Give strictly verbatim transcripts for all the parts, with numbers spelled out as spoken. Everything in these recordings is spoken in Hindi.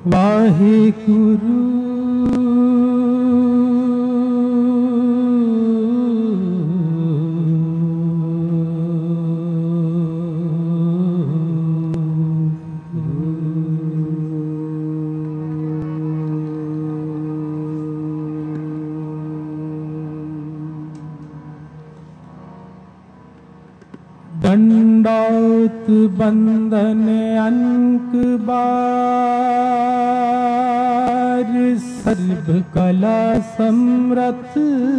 वाहिगुरु दंडौत बंदन अनक बार सर्व कला समरथ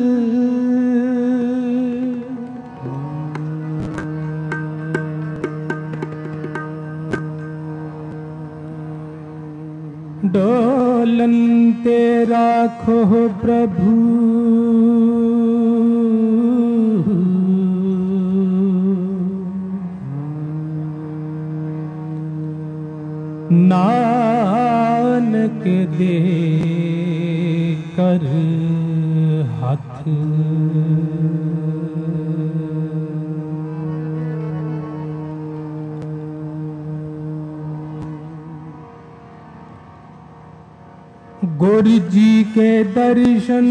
डोलन ते राखो प्रभु नानक दे कर हाथ गुरु जी के दर्शन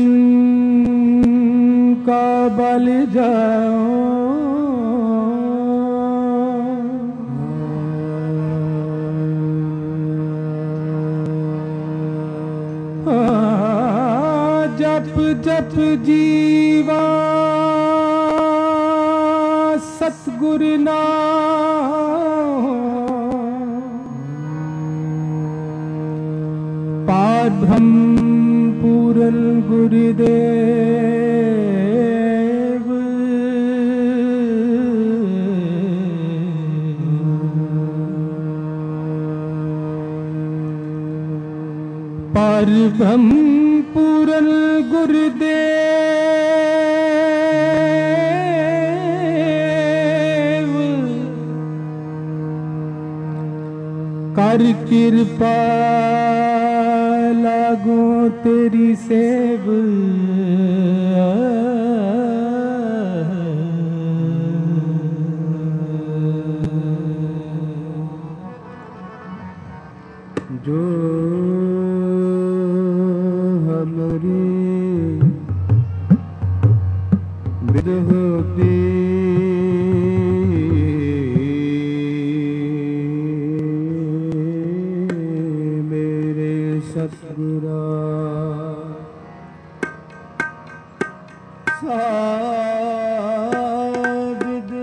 का बल जाओ जप जप जीवा सतगुरु नाम पार ब्रह्म पूरन गुरुदेव पार ब्रह्म पूरन गुरुदेव कर कृपा लागो तेरी सेव जो हमरी विदहोती मेरे सतगुरा साबिद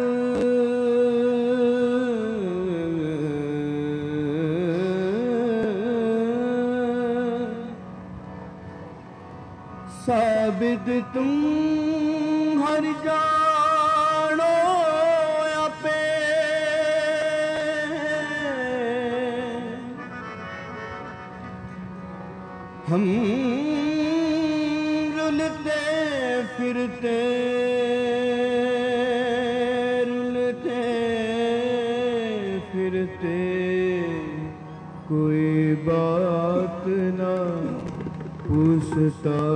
साबिद तुम हर जानो आपे हम रुलते फिरते रुलते फिरते कोई बात ना पूछता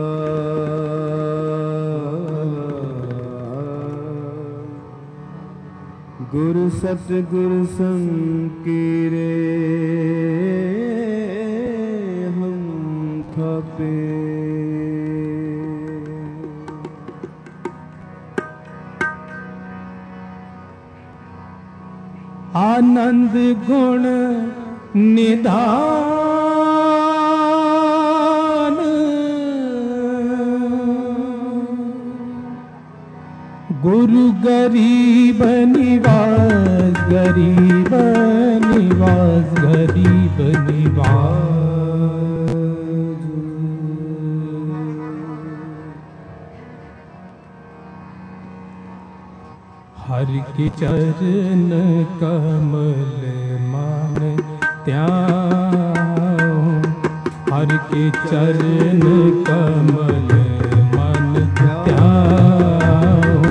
गुरु सतगुरु संकीरे हम थापे आनंद गुण निधान गुरु गरीब निवास गरीब निवास गरीब निवास हर के चरण कमल मान त्याओ हर के चरण कमल मन त्याओ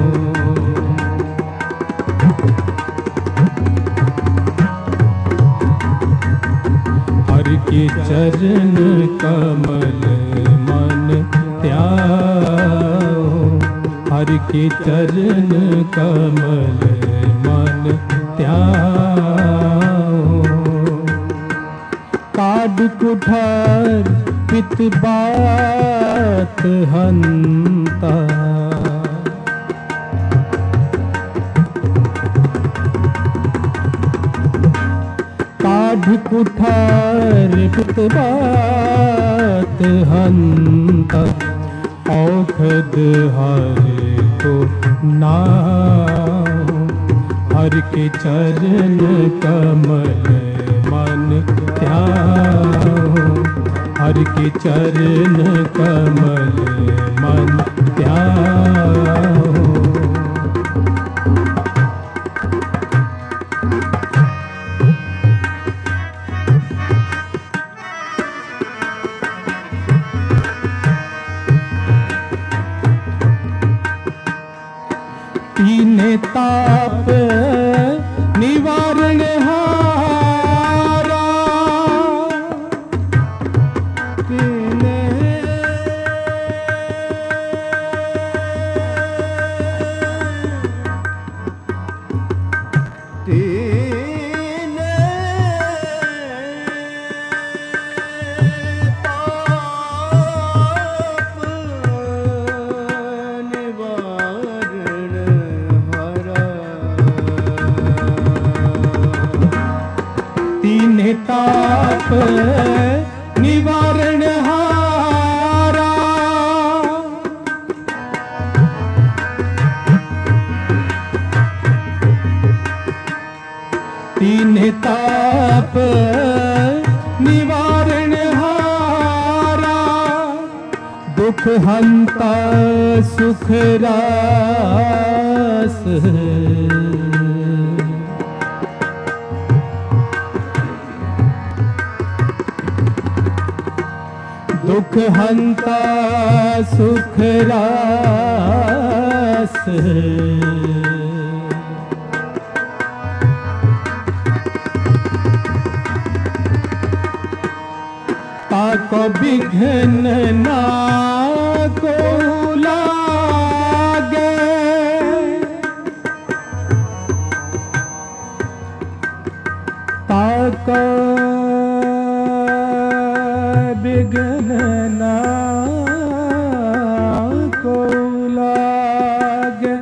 हर के चरण कमल मन त्याओ हर के चरण कमल मन त्याओ का काढ़ कुठार पित बात हंता। काढ़ कुठार पित बात हंता। औखद हर को नाम हर के चरण कमल मन ध्यान। हर के चरण कमल मन ध्यान। तीने ताप निवारण हारा। तीने तीने ताप निवारण तीने ताप निवारण हारा। तीने ताप निवारण हारा। दुख हंता सुख रास। दुख हंता सुख रास। ताको विघ्न ना को लागे। ताको विघ्न ना को लागे।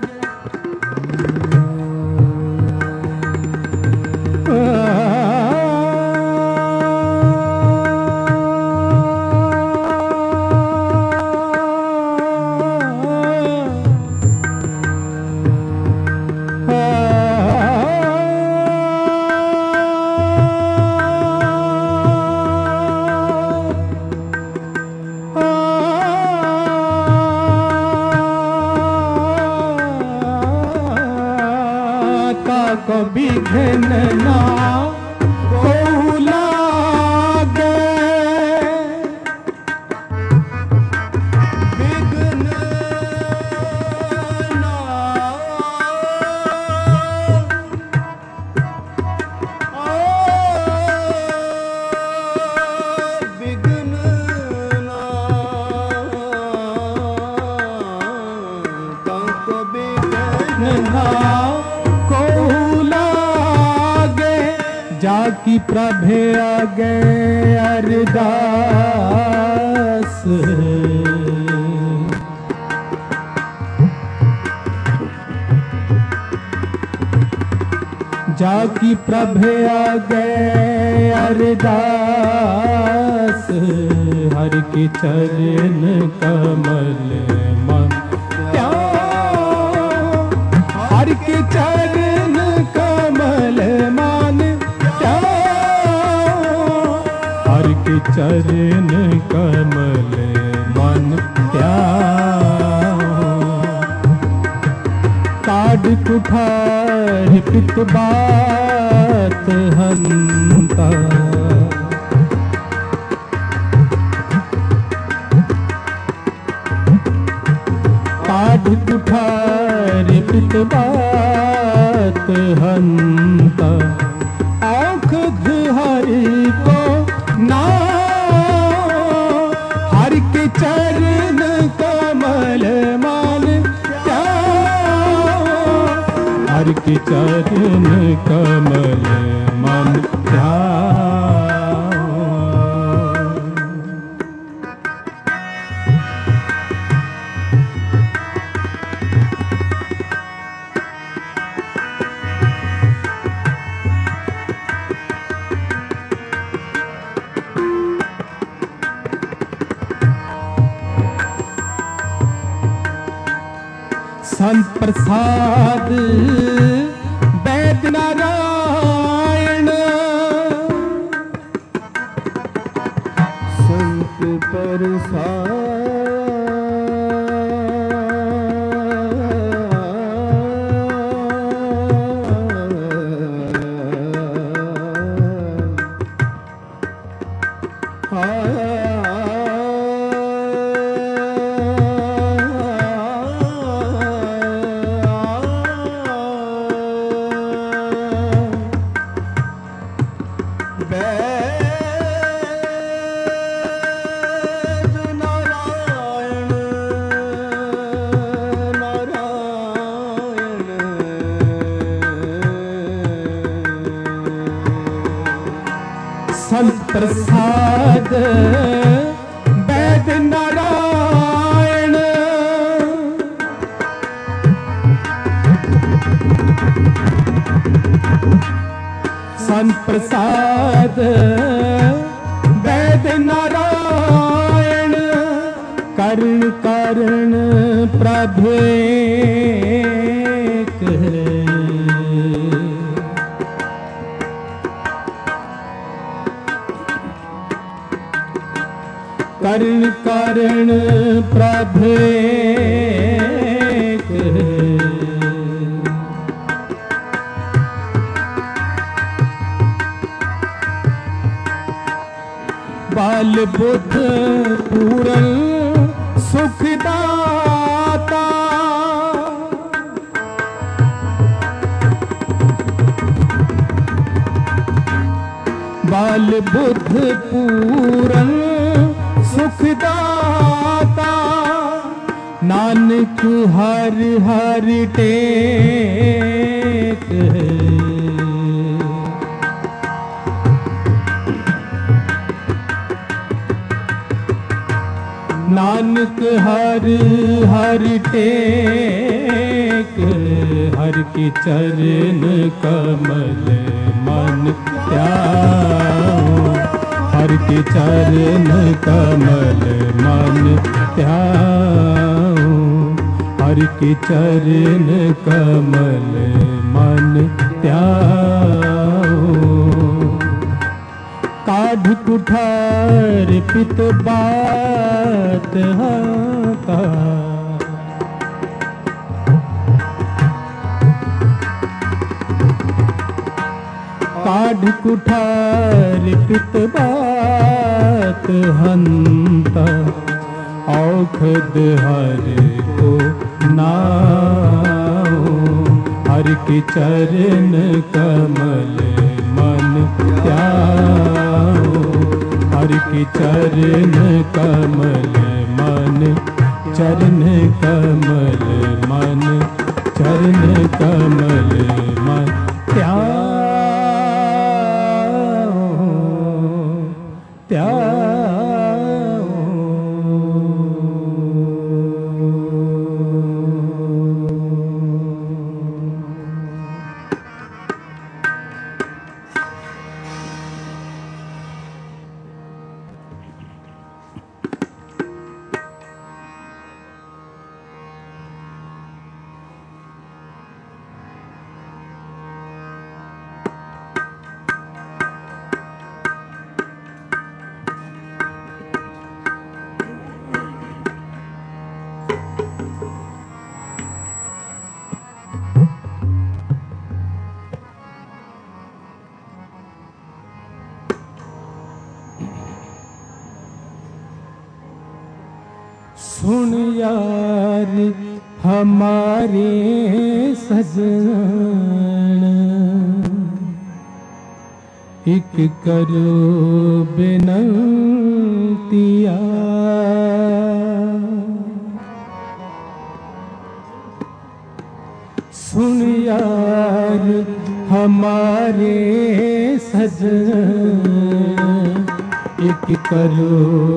को विघ्न ना को लागे। विघ्न ना ओ विघ्न ना को विघ्न ना जाकी प्रभे आगे अरदास। जाकी प्रभे आगे अरदास। हर के चरण कमल मन ध्यान। हर के चरण कमल मन हर के चरण कमल मन ध्यान। काढ़ कुठार पित बात हंता। काढ़ कुठार पित बात हंता। औखद हरि को नाम हर के चरण कमल मान ध्यान। हर के चरण कमल मन ध्यान। संत प्रसाद वैद्य नारायण संत प्रसाद संत प्रसाद वैद्य नारायण संत प्रसाद वैद्य नारायण कर्ण कर्ण प्रभेक कर्ण कर्ण प्रभेक बाल बुद्ध पूरन सुखदाता बाल बुद्ध पूरन सुखदाता नानक हर हर टेक नानक हर हर टेक हर के चरण कमल मन त्याओ हर के चरण कमल मन त्याओ हर के चरण कमल मन त्याओ काढ़ कुठार पित बात का काढ़ कुठार पित बात हंता औखद हर को नाओ हर के चरण कमल मन त्याओ हर के चरण कमल मन चरण कमल मन चरण कमल मन त्याओ सुन यार हमारे सजन एक करो बिनतिया सुन यार हमारे सजन एक करो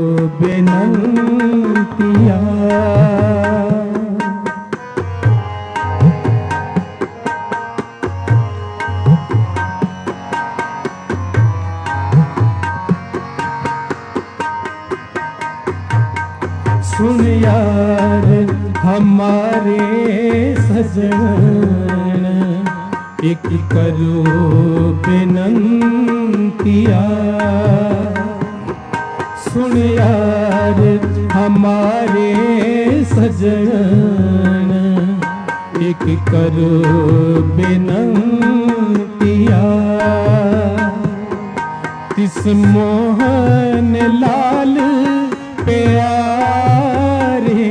बिनतिया सुन यार हमारे सजन एक करो बेनंतिया। सुन यार हमारे सजन एक करो बेनंतिया। तिस मोहन लाल प्यारे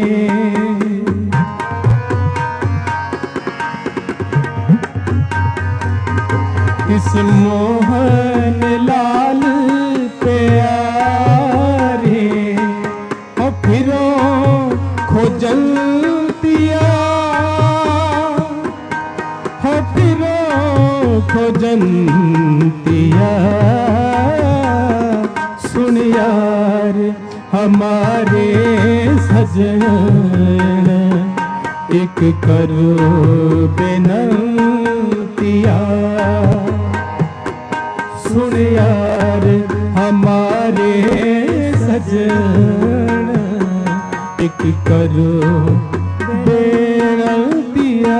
तिस मोहन लाल प्यारे और फिरो खोजल दिया हो फिरो खोजन दिया। सुन यार हमारे सजन एक करो बेनंतिया। सुन यार हमारे सजन एक करो बेनंतिया।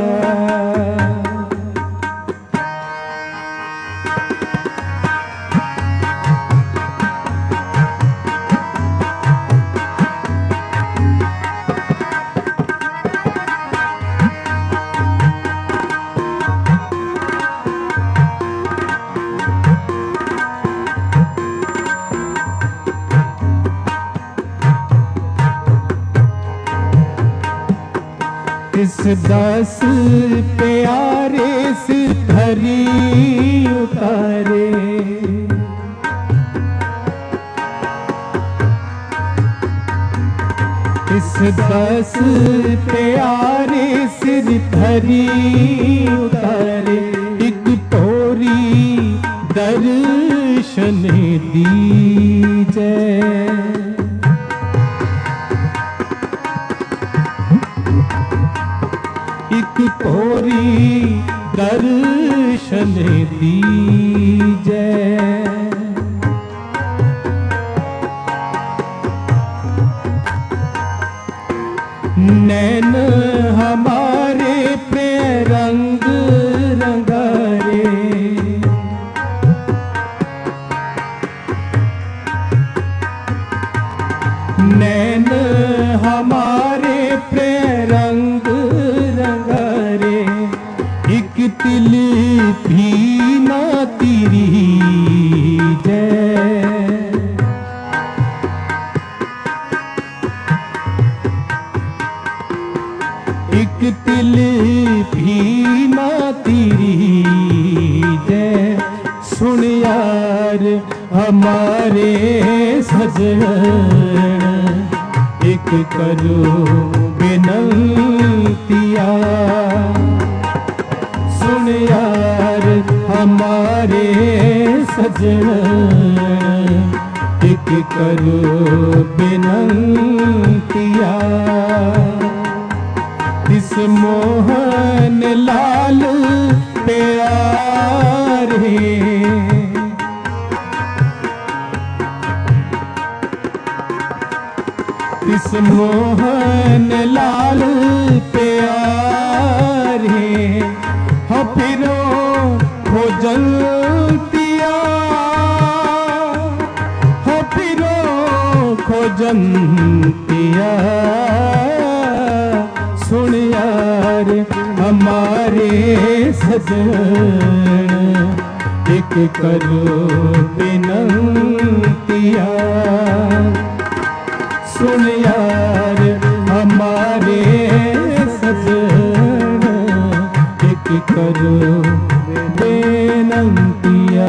इस दास प्यारे से धरी उतारे इस दास प्यारे सिर धरी उतारे। एक तोरी दर्शन दीजे एक तोरी दर्शन दीजे। नैन हमारे पे रंग रंगारे नैन हमारे पे रंग रंगारे। एक तिल भी ना तेरी जय एक तिल भी ना तेरी जय। सुन यार हमारे सजन एक करो बेनंतिया। सुन यार हमारे सजन एक करो बेनंतिया। इस मोहन लाल प्यारे इस मोहन लाल प्यारे हो फिरो खोजल दिया हो फिरो खोजन दिया। सुन यार हमारे सजन एक करो बेनंतिया। सुन यार हमारे सजन एक करो बेनंतिया।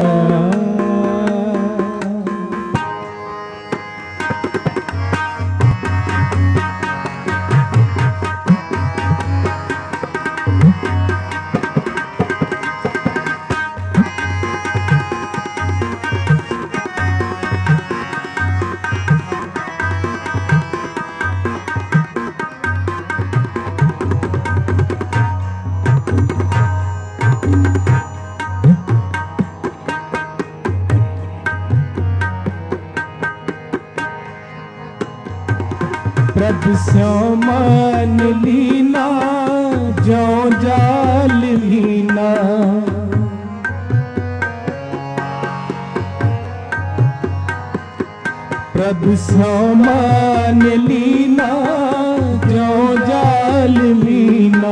प्रभु स्यों मान लीना ज्यों जाल लीना। प्रभु स्यों मान लीना ज्यों जाल लीना।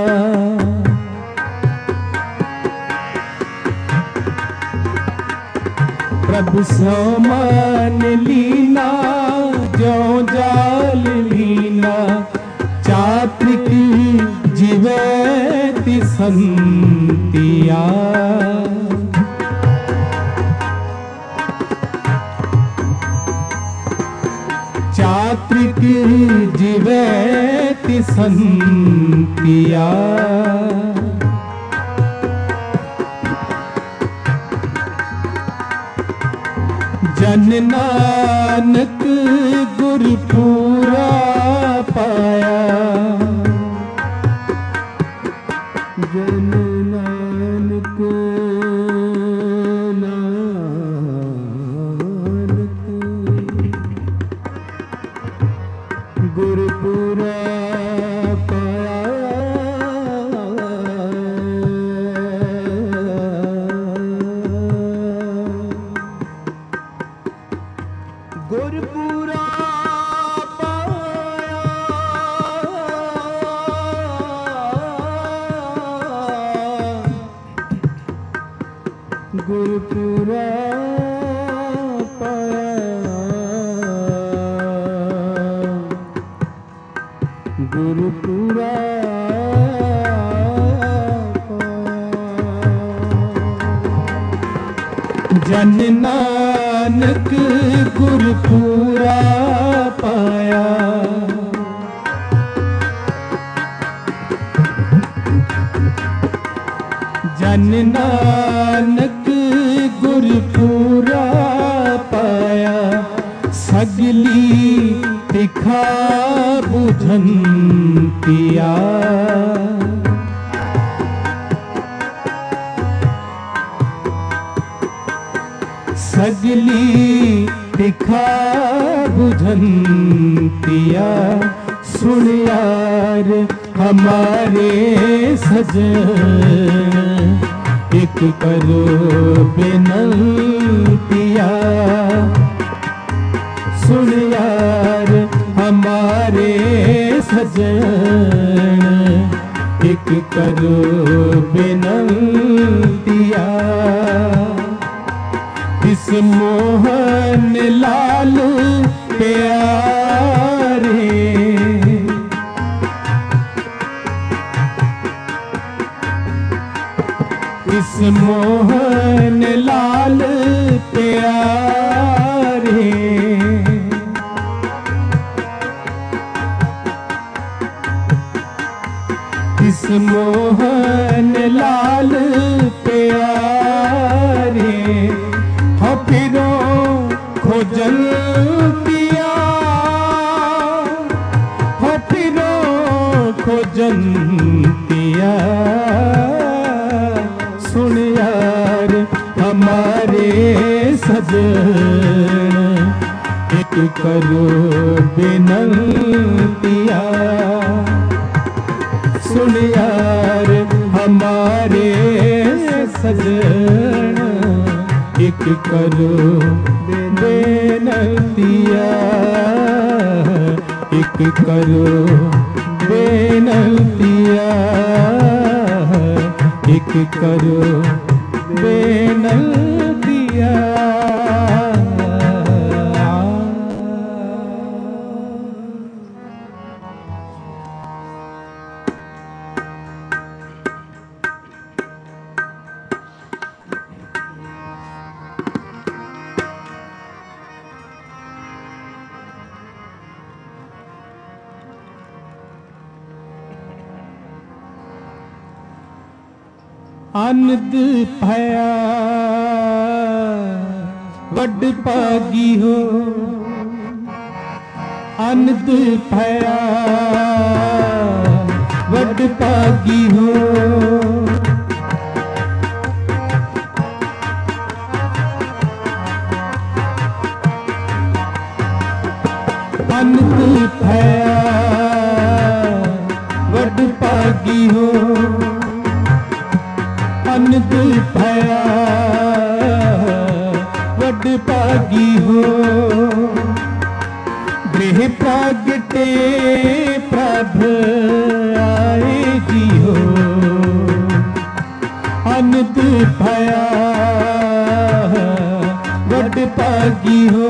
प्रभु स्यों मान लीना ज्यों जाल लीना। चात्रिक जीवैति संतिया। चात्रिक जीवैति संतिया। जन नानक गुरु पूरा पाया। जन नानक नानक गुरु पूरा पाया। गुरु पूरा पाया। गुरु पूरा पाया। गुरु पूरा जन नानक गुरु पूरा पाया। जन नानक गुरु पूरा पाया। सगली तिखा बुझंतिया। सगली तिखा बुझंतिया। सुन यार हमारे सजन एक करो बेनतिया। सुन यार हमारे सजन एक करो बेनतिया। इस मोहन लाल प्यारे। इस मोहन लाल प्यारे। इस मोहन लाल प्यारे। हो फिरो खोजल पिया। हो फिरो खोजल पिया। सुन यार हमारे सजन एक करो बेनतिया। सुन यार हमारे सजन एक करो बेनतिया। एक करो बेनतिया। एक करो बेनतिया। आनंद पाया वड पागी हो। आनंद पाया वड पागी हो। आनंद पाया पागी हो अनंत भया वड पागी हो गृह प्रागटे प्रभ आए जी हो अनंत भया वड पागी हो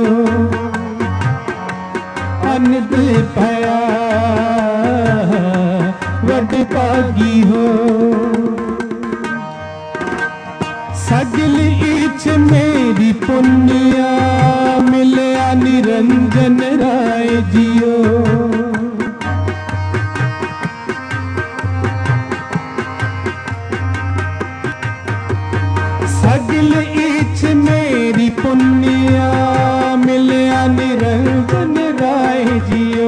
अनंत भया वड पागी हो सगल इच मेरी पुण्या मिलया निरंजन राय जियो सगल इच मेरी पुण्या मिलया निरंजन राय जियो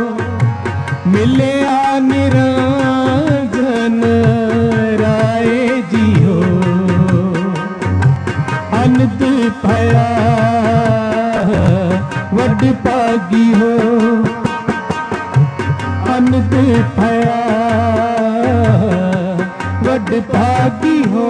मिलया निरंजन राय जियो अनंत भया वड पागी हो अनंत भया वड पागी हो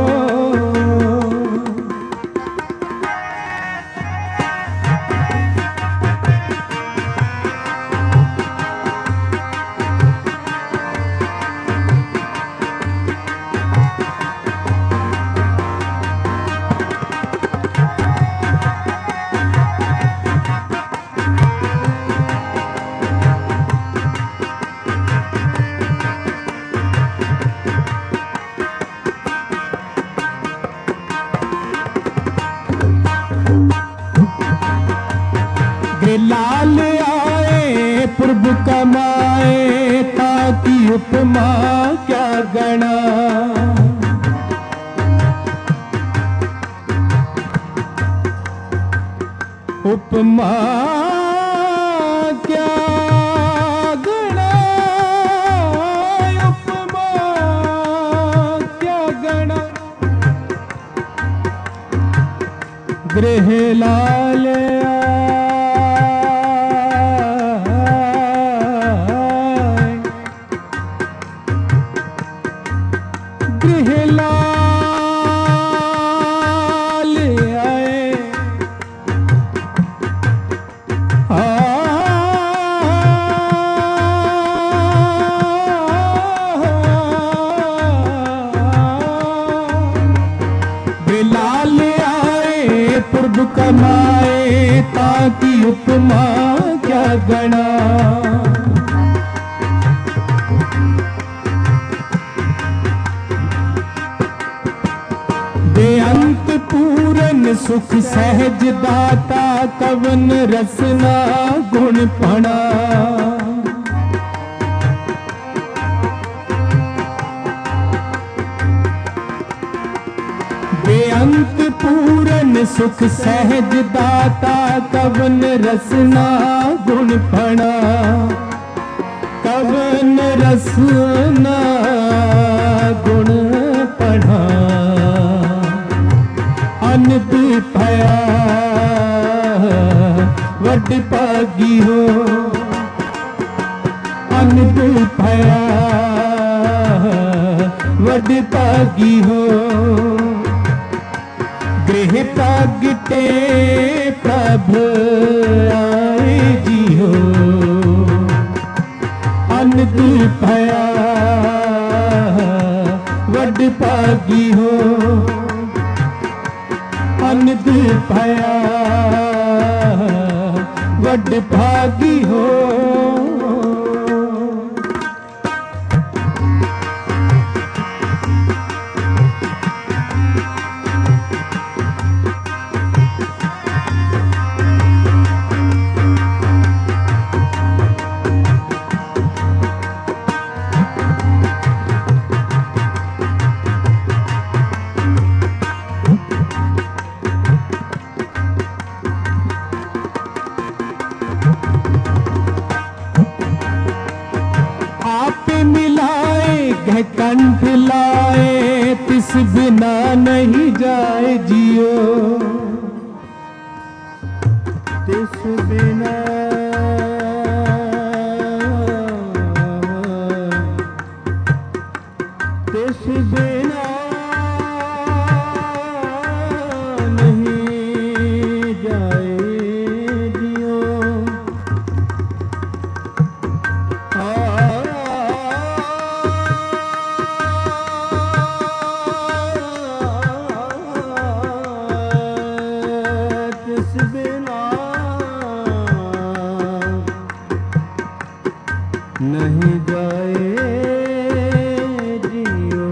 लाल आए प्रभु कमाए ताकि उपमा क्या गणा उपमा क्या गणा उपमा क्या गणा गृह लाल कमाए ताकि उपमा क्या गणा बेअंत पूरन सुख सहज दाता कवन रसना गुण पणा बेअंत पूरन सुख सहज दाता कवन रसना गुण पणा कवन रसना गुण पणा अनंत भया वड पागी हो अनंत भया वड पागी हो गृह प्रागटे प्रभ आए जी हो अनंत भया वड पागी हो अनंत भया वड पागी हो कंठ लाए तिस बिना नहीं जाए जियो तिस बिना तिस बिना नहीं जाए जियो। तिस बिना नहीं जाए जियो।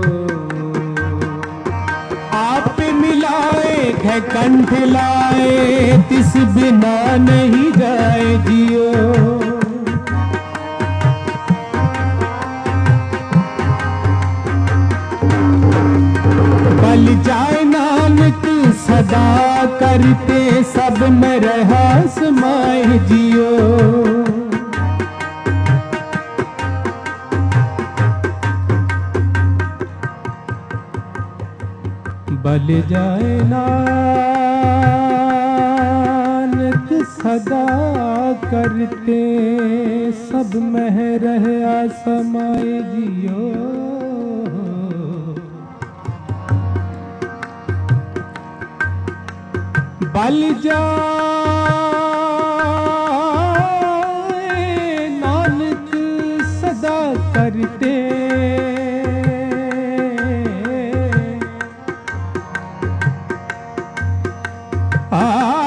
आप मिलाए है कंठ लाए, तिस बिना नहीं जाए जियो। बल जाए नानक सदा करते, सब में रहा समाए जियो। बल जाए नानक सदा करते, सब में रहा समाए जियो। बल जाए नानक सदा करते, आ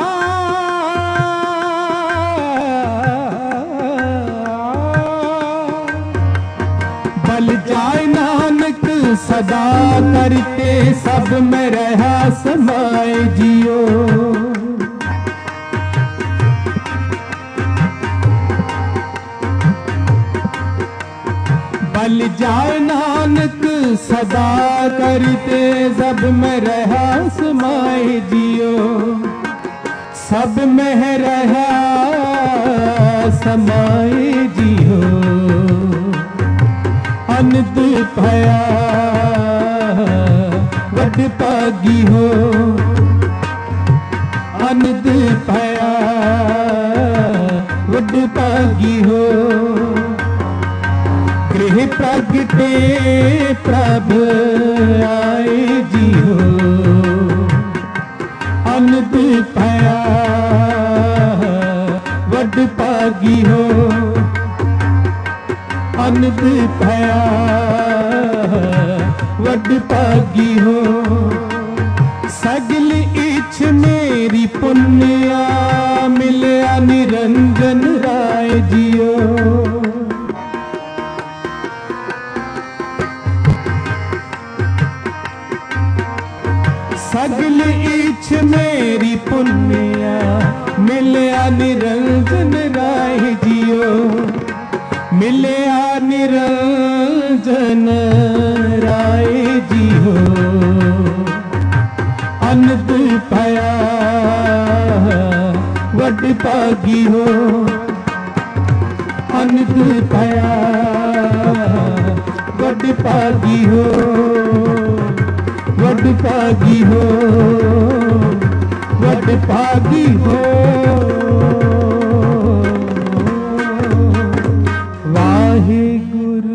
बल जाए नानक सदा करते, सब में रहा समाए जियो। बल जाए नानक सदा करते, सब में रहा समाए जियो। सब में रहा समाए जियो। अनंत भया वड पागी हो, अनंत भया वड पागी हो। गृह प्रगटे प्रभ आए जियो। अनंत भया वड पागी हो, अनंत भया वड पागी हो। सगल इच्छ मेरी पुण्या, मिलया निरंजन राय जियो। सगल इच्छ मेरी पुण्या, मिलया निरंजन राय जियो। मिलया निरंजन राय जियो। अनंत भया वड पागी हो, अनंत भया वड पागी हो। वड पागी हो, वड पागी हो। वाहिगुरु।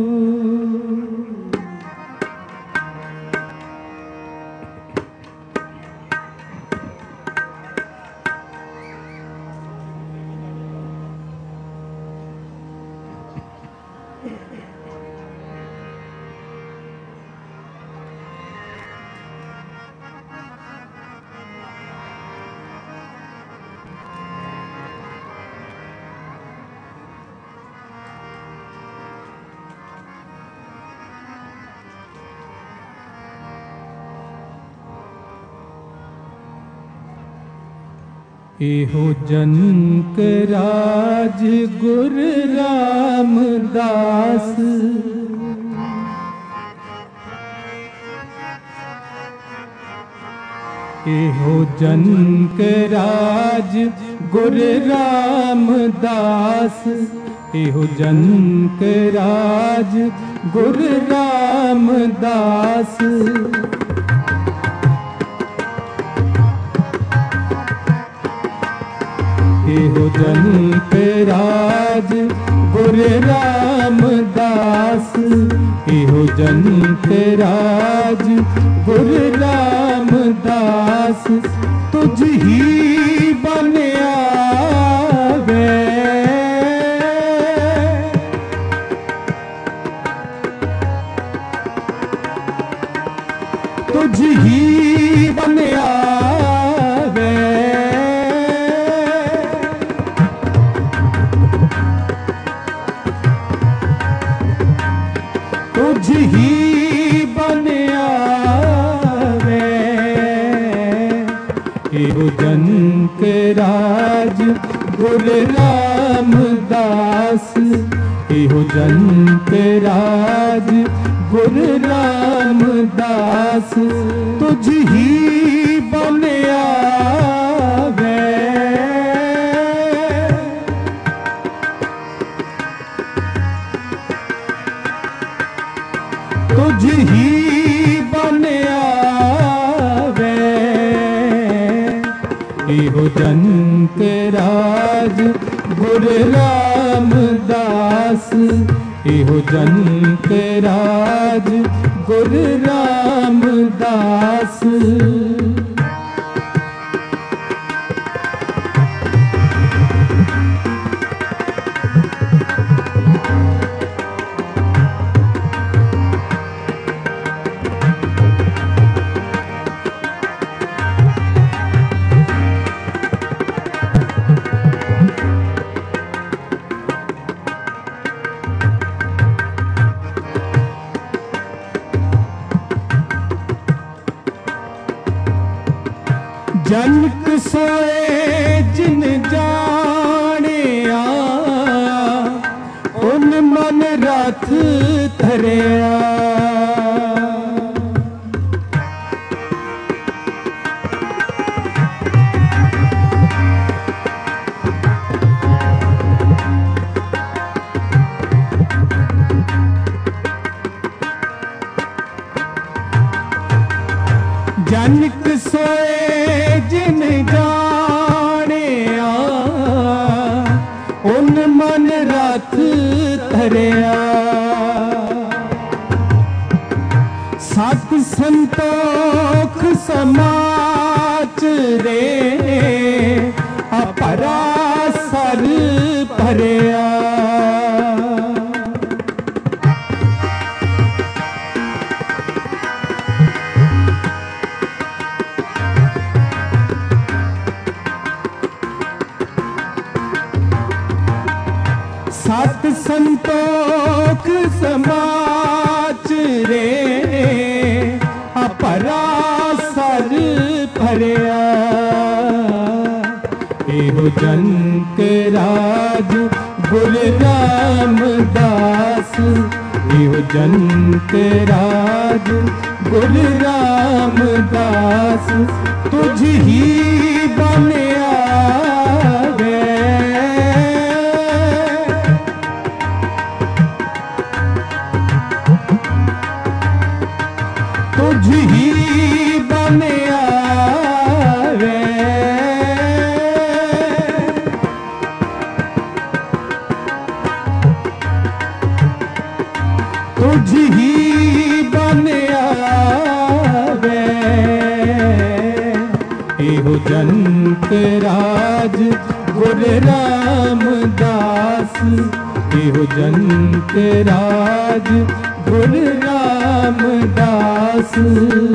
एहो जनक राज गुर रामदास। एहो जनक राज गुर रामदास। एहो जनक राज गुर रामदास। एहो जनक राज गुरु रामदास इहो जंत राज गुरु रामदास तुझ ही बन आवे तुझ ही बन आवे तुझ ही बन आवे इहो जंत राज गुरु रामदास इहो जंत राज गुरु रामदास तुझ ही बन आवे तुझ ही बन आवे इहो जंत राज गुरु रामदास इहो जंत राज गुरु रामदास जनक सोए जिन जानिया उन मन रथ धरिया जनक सोए जिन जानिया उन मन रथ धरिया सत संतोख समाचरे अपरा सर भरिया सत संतोख समाचरे अपरा सर भरिया इहो जंत राज गुरु रामदास इहो जंत राज गुरु रामदास तुझ ही बन आवे तुझ ही बन आवे तुझ ही बन आवे इहो जंत राज गुरु रामदास इहो जंत राज गुरु रामदास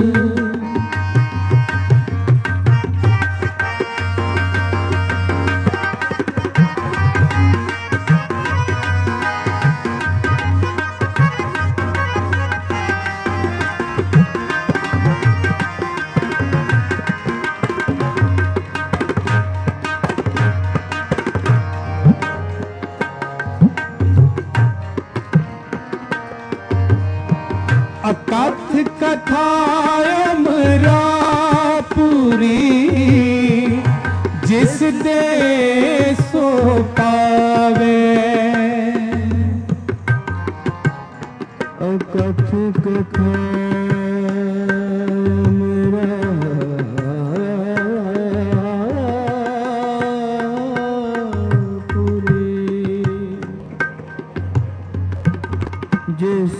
अकथ कथा अमरापुरी जिस दे सो पावे अकथ कथा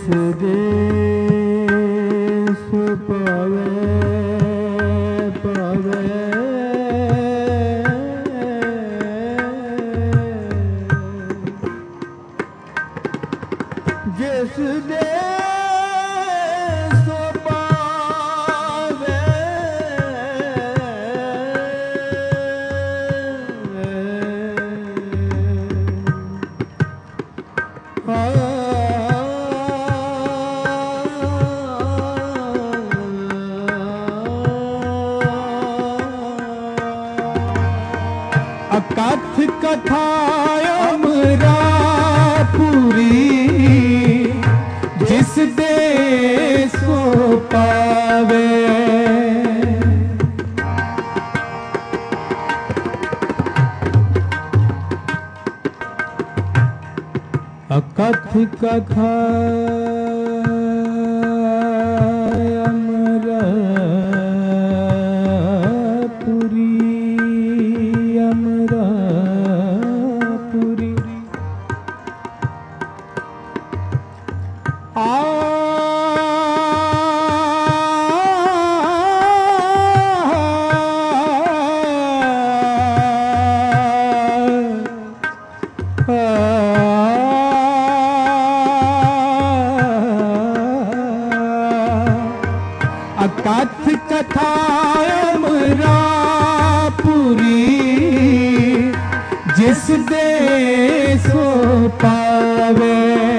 देश पावे पावे जिस देश पावे अकथ कथा अमरापुरी जिस देश को पावे अकथ कथा अकथ कथा अमरापुरी जिस देश को पावे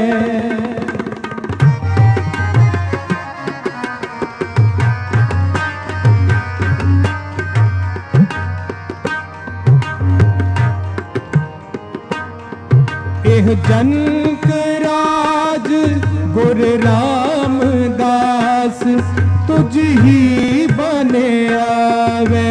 एह जनक राज गुरु रामदास तुझ ही बने आवे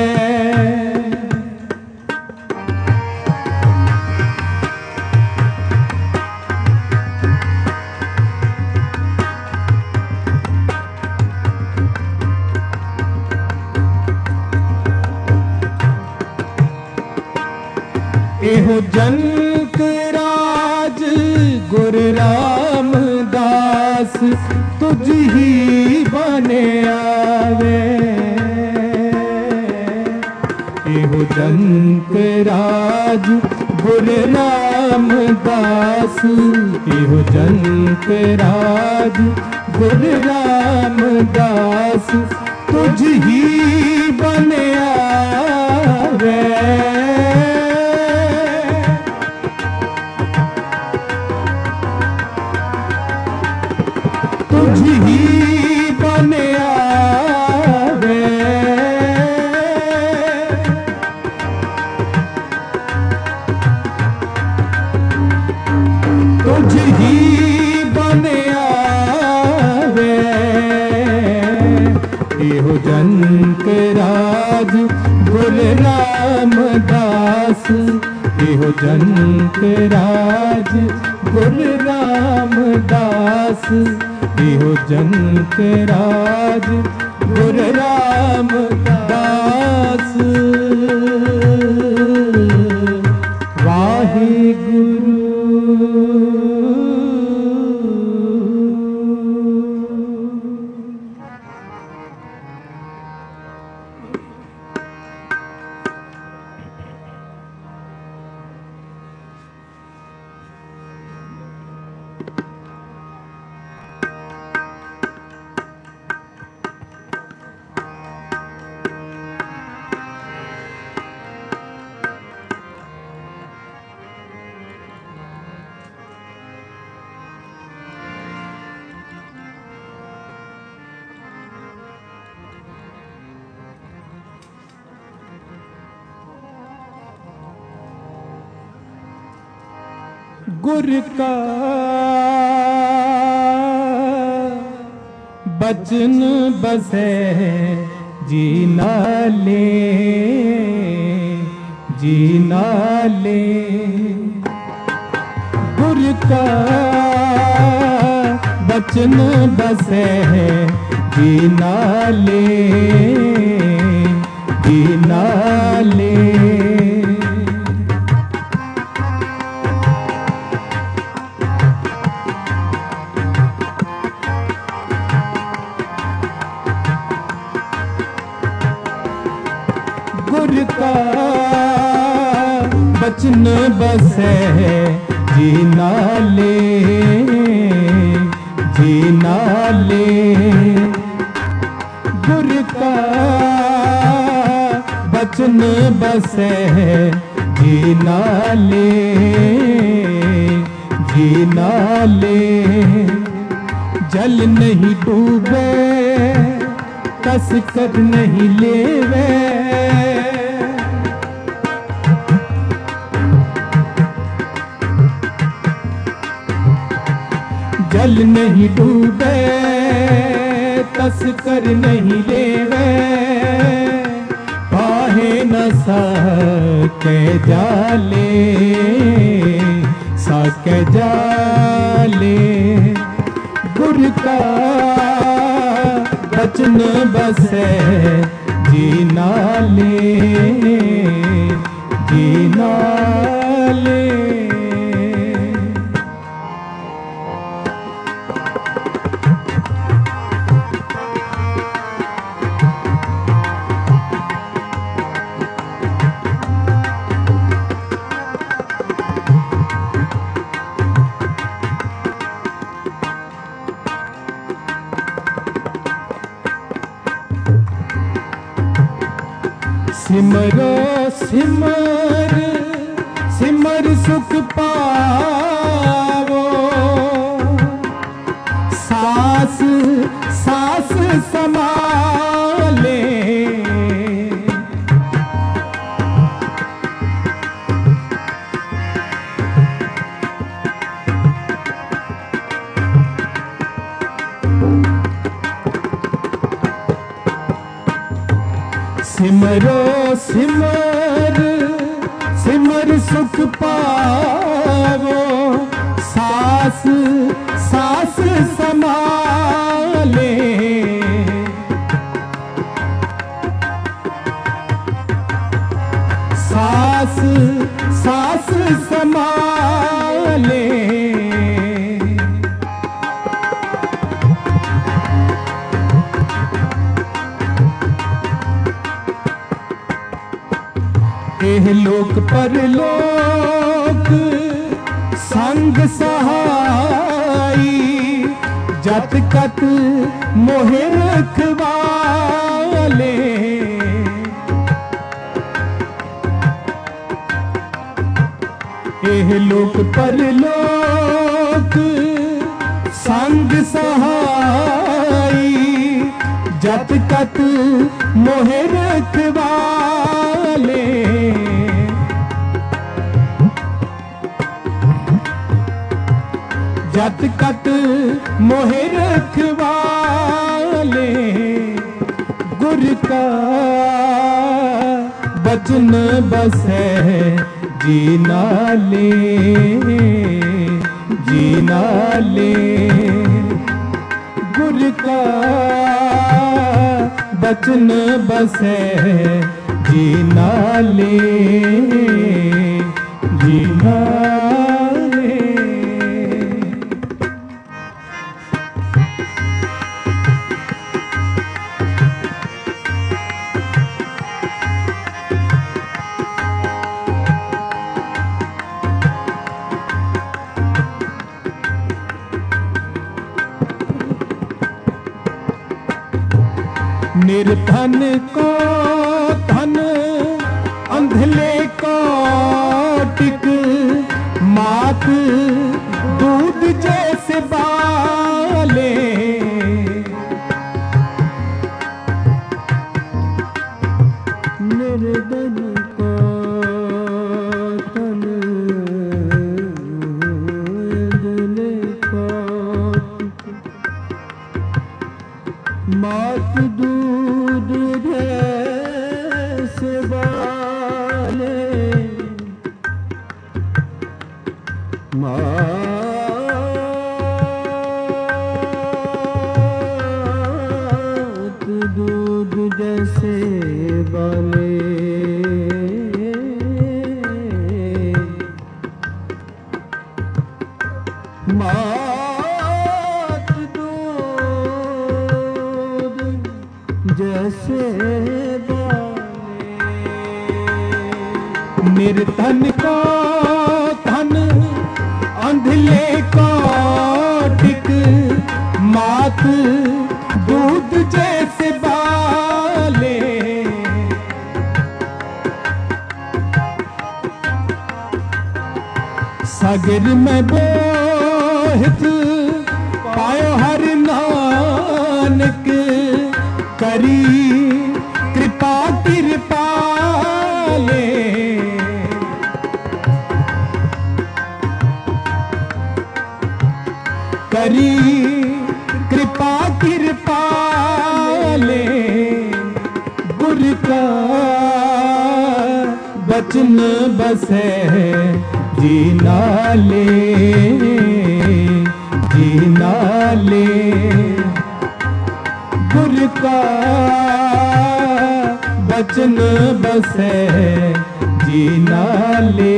एहो जनक राज गुरु रामदास तुझ ही बने आवे एहो जनक राज गुरु रामदास एहो जनक राज गुरु रामदास तुझ ही बने आवे तुझ ही बने आवे तुझ ही बने आवे एहो जनक राज गुरु रामदास एहो जनक राज गुरु रामदास एहो जनक राज गुरु रामदास वाहिगुरु गुरु का बचन बसे जी नाले जी नाले गुरु का बचन बसे जी नाले जी नाले बचन बसे जी नाले जी नाले गुर का बचन बसे जी नाले जी नाले जल नहीं डूबे कस कर नहीं लेवे जल नहीं डूबे कस कर नहीं लेवे पाहे न सके जाले सके जाले गुर का बचन बसे जी नाले जी नाले सिमरो सिमर सिमर सुख पावो सास सास संभाले सिमरो सिमर सिमर सुख पावो सास सास संभाले सास सास संभाले एह लोक परलोक संग सहाई जत कत मोहे रखवाले एह लोक परलोक संग सहाई जत कत मोहे रखवाले जत कत मोहे रखवाले गुर का बचन बसे जी नाले जी नाले गुर का बचन बसे जी नाले जी नाले निर्धन को धन अंधले को टिक मात दूध जैसे बाले निर्धन को धन अंधले को मात दूध जैसे बाले मात दूध जैसे बाले मात दूध जैसे बाले निर्धन को धन अंधले को टिक मात दूध जैसे बाले सागर में बोहित पायो हर नानक करी कृपा कृपाले करी कृपा कृपाले गुरु का बचन बसे जीना ले जीना ले गुरु का बचन बसे जीना ले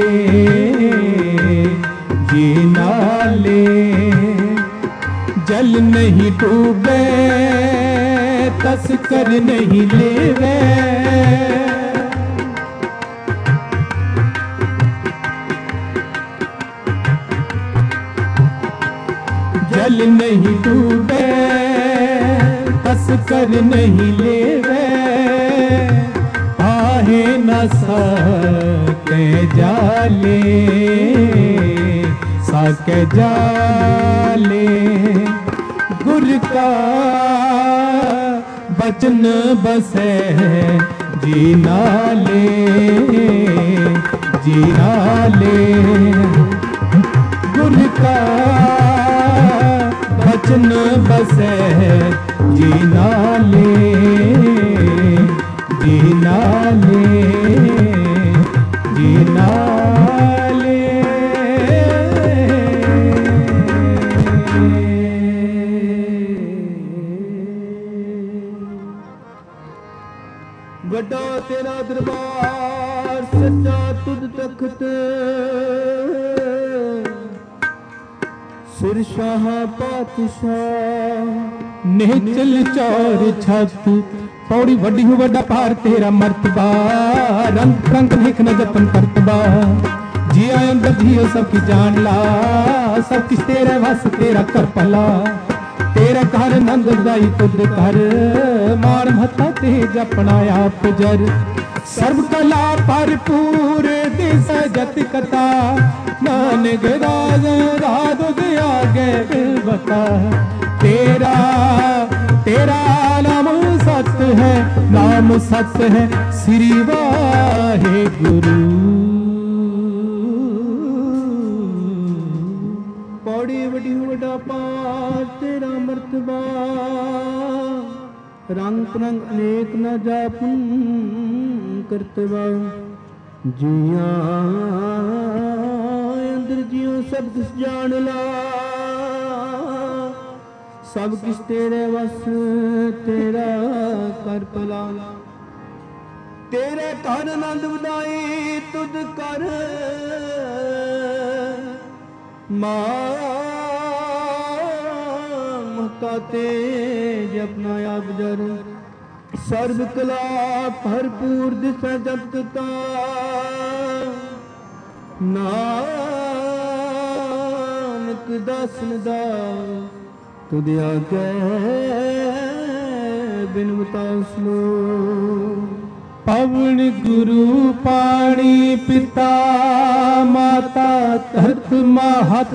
जीना ले जल नहीं डूबे तस्कर नहीं लेवे जल नहीं डूबे तस्कर नहीं लेवे आहे न सके जाले सके जाले गुरु का बचन बसे जीना ले जीना ले गुरु का बचन बसे जीना ले जीना ले जीना ले वड्डा तेरा दरबार सच्चा तुद तख्त सिर शाह पातशाह निचल चौर छत पौड़ी वड्डी हूँ वड्डा पार तेरा मर्तबा रंग रंग लिख न जपन करतबा जी अंदर जियो सबकी जान ला सब किस तेरे वस तेरा कर पला तेरा घर नंद दाई तुद कर मार मता तेज अपना आप जर सर्व कला भरपूर दिस जत कथा नानक राज राध आगे बता तेरा तेरा नाम सत्य है नाम सत्य है श्री वाहे गुरु पौड़ी वडी वडा पार तेरा मर्तबा रंग रंग अनेक न जापन करतबा जिया अंदर जियो सब किस जान ला सब किस तेरे वस तेरा कर पला तेरे घर आनंद बधाई तुद कर माता तेज अपना आप जर सर्व कला भरपूर दिशा जगता नानक दासन दा तुद आगे बिनवता स्लो पवन गुरु पाणी पिता माता धरत महत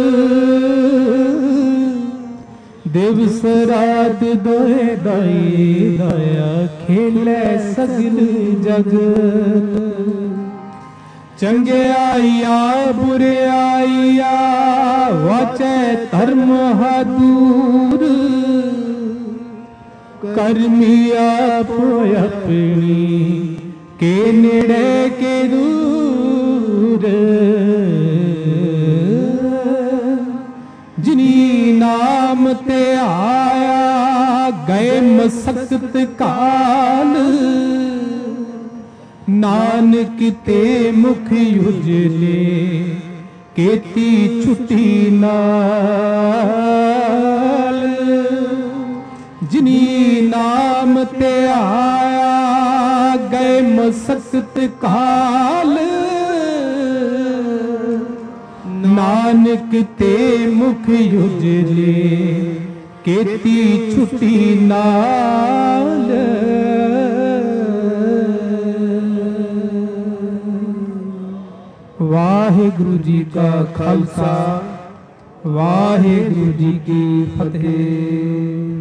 दिवस रात दोए दाई दया खेले सगल जगत चंगे आइया बुरे आइया वाचे धर्म दूर कर्मिया पोय अपनी के नेड़े के दूर जिनी नाम ते आया गए मसकत काल नानक ते मुख उजले केती छुट्टी नाल जिनी नाम ते आया गए मसकत काल ਨਾਨਕ ਤੇ ਮੁਖ ਉਜਲੇ ਕੀਤੀ ਛੁੱਟੀ ਨਾਲ ਵਾਹਿਗੁਰੂ ਜੀ ਕਾ ਖਾਲਸਾ ਵਾਹਿਗੁਰੂ ਜੀ ਕੀ ਫਤਿਹ।